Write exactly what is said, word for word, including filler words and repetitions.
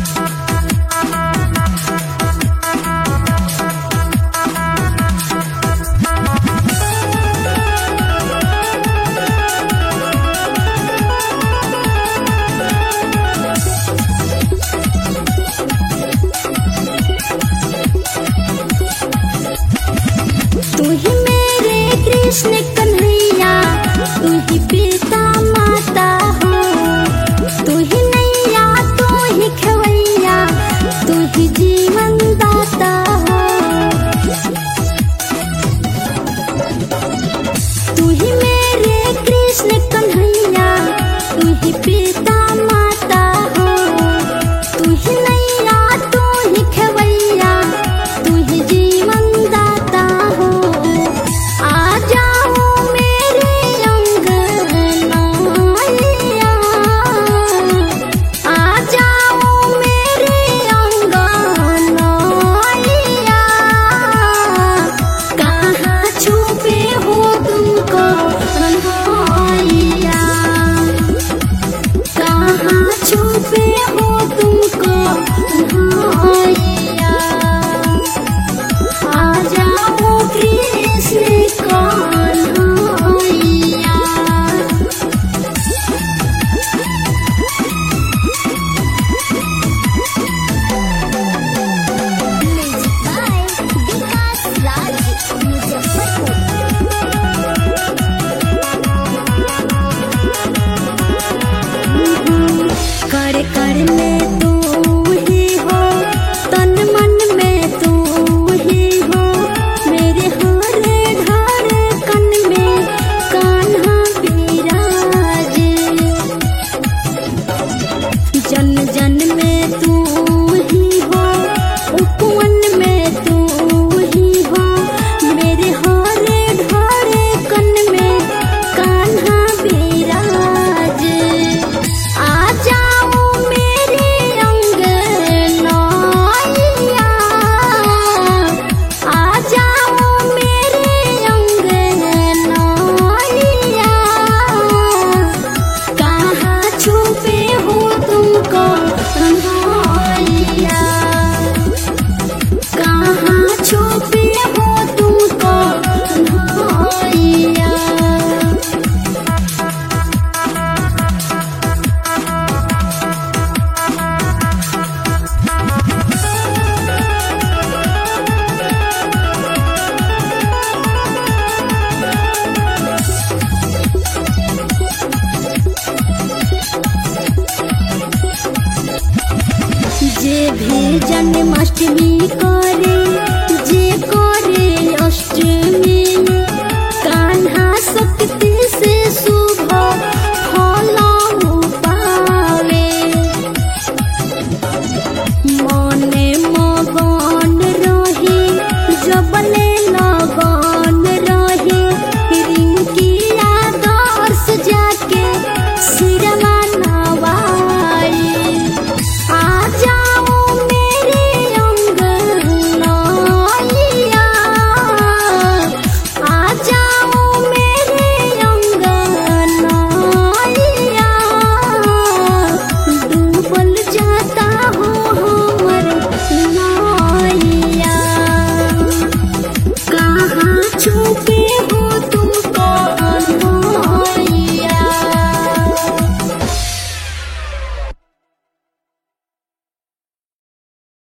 तू ही मेरे कृष्ण कन्हैया, तू ही पिता माता हो, तू ही नैया तू ही खवैया, तू ही जीवन दाता हो। तू ही मेरे कृष्ण कन्हैया, तू ही पिता माता हो, तू ही नैया तू ही खवैया, तू ही जीवन दाता हो। आ जाओ मेरे अंगना मैया, आ जाओ मेरे अंगना मैया, कहाँ छुपे हो तुमको कन्हैया, कहाँ छुपे हो तुमको कन्हैया, आ जाओ कृष्ण कन्हैया। Music by Vikas Raj Muzaffarpur. कर कर में तू ही हो, तन मन में तू ही हो, मेरे हर धड़कन में कान्हा विराजे। जन जन में तू ही हो, उपवन में तू ही हो, मेरे हर धड़कन में कान्हा विराजे। आ जाओ मेरे अंगना मैया, आ जाओ मेरे अंगना मैया, कहाँ छुपे हो तुमको कन्हैया, कहाँ छुपे हो तुमको कन्हैया। जे भी जन्माष्टमी करे, जे करे अष्टमी